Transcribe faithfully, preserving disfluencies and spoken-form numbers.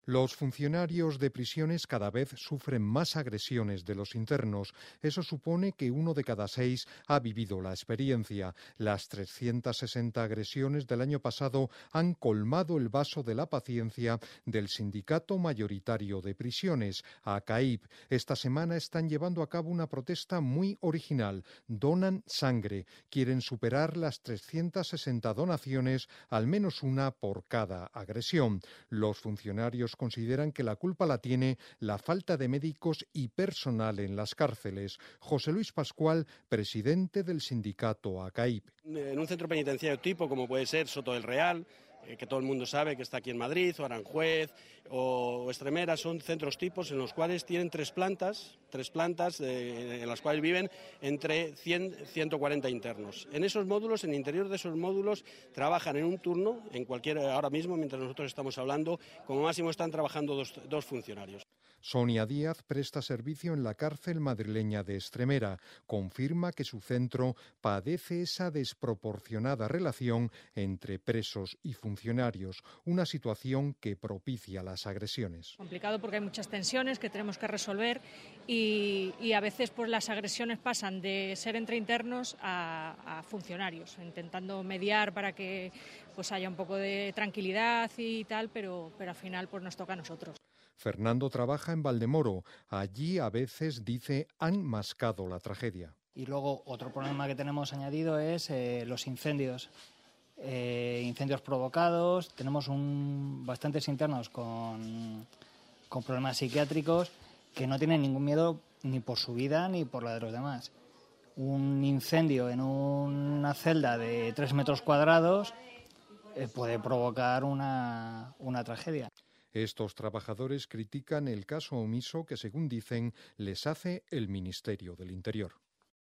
Los funcionarios de prisiones cada vez sufren más agresiones de los internos. Eso supone que uno de cada seis ha vivido la experiencia. Las trescientas sesenta agresiones del año pasado han colmado el vaso de la paciencia del sindicato mayoritario de prisiones, A C A I P. Esta semana están llevando a cabo una protesta muy original. Donan sangre. Quieren superar las trescientas sesenta donaciones, al menos una por cada agresión. Los funcionarios consideran que la culpa la tiene la falta de médicos y personal en las cárceles. José Luis Pascual, presidente del sindicato A C A I P. En un centro penitenciario tipo como puede ser Soto del Real, eh, que todo el mundo sabe que está aquí en Madrid, o Aranjuez o Extremera, son centros tipos en los cuales tienen tres plantas, tres plantas eh, en las cuales viven entre cien y ciento cuarenta internos. En esos módulos, en el interior de esos módulos, trabajan en un turno, en cualquier, ahora mismo, mientras nosotros estamos hablando, como máximo están trabajando dos, dos funcionarios. Sonia Díaz presta servicio en la cárcel madrileña de Extremera. Confirma que su centro padece esa desproporcionada relación entre presos y funcionarios, una situación que propicia las agresiones. Complicado porque hay muchas tensiones que tenemos que resolver y, y a veces pues las agresiones pasan de ser entre internos a, a funcionarios, intentando mediar para que pues haya un poco de tranquilidad y tal, pero, pero al final pues nos toca a nosotros. Fernando trabaja en Valdemoro. Allí a veces, dice, han mascado la tragedia. Y luego otro problema que tenemos añadido es eh, los incendios. Eh, incendios provocados. Tenemos un, bastantes internos con, con problemas psiquiátricos que no tienen ningún miedo ni por su vida ni por la de los demás. Un incendio en una celda de tres metros cuadrados eh, puede provocar una, una tragedia. Estos trabajadores critican el caso omiso que, según dicen, les hace el Ministerio del Interior.